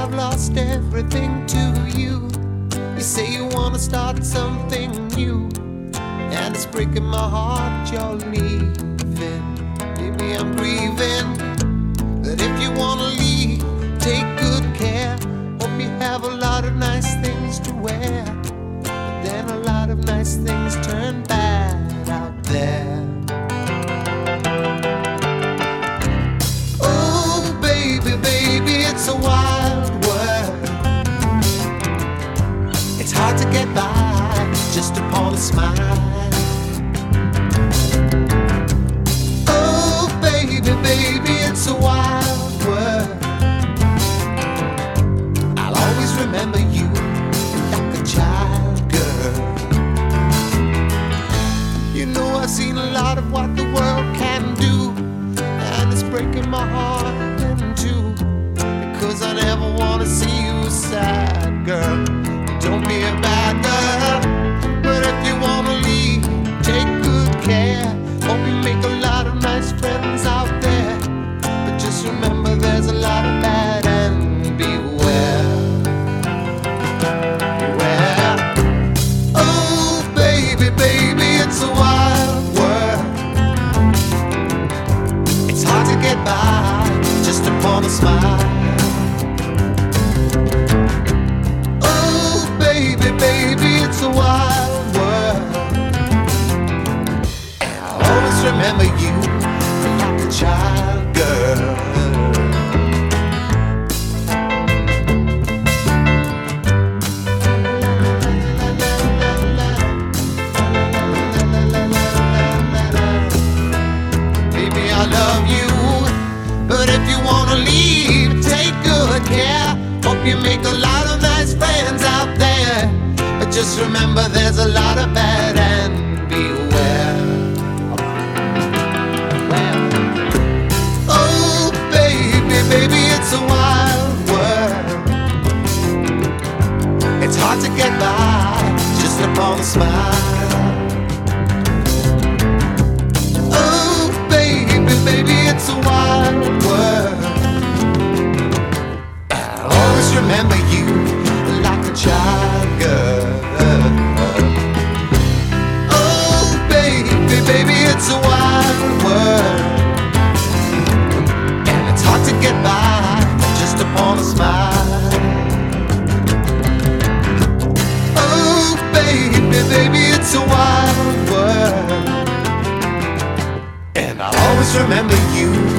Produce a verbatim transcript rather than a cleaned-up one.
I've lost everything to you. You say you wanna start something new, and it's breaking my heart you're leaving. Maybe I'm grieving, but if you wanna leave, take good care. Hope you have a lot of nice things to wear, but then a lot of nice things turn bad out there. Oh baby, baby, it's a wild world. It's hard to get by just upon a smile. Oh baby, baby, it's a wild world. I'll always remember you like a child, girl. You know I've seen a lot of what the world can do, and it's breaking my heart in two, because I never wanna see you sad, girl. Don't be a bad girl, but if you wanna leave, take good care. Hope you make a lot of nice friends out there, but just remember there's a lot of bad, and beware. Beware. Oh baby, baby, it's a wild world. It's hard to get by just upon a smile. Baby, baby, it's a wild world, and I'll always remember you like a child, girl. Baby, I love you, but if you wanna leave, take good care. Hope you make a lot of nice friends out there, but just remember there's a lot of bad, and beware. Oh baby, baby, it's a wild world. It's hard to get by just upon a smile. Oh baby, baby, it's a wild world. I'll always remember you like a child, girl. Oh baby, baby, it's a wild world, and it's hard to get by just upon a smile. Oh baby, baby, it's a wild world, and I'll always remember you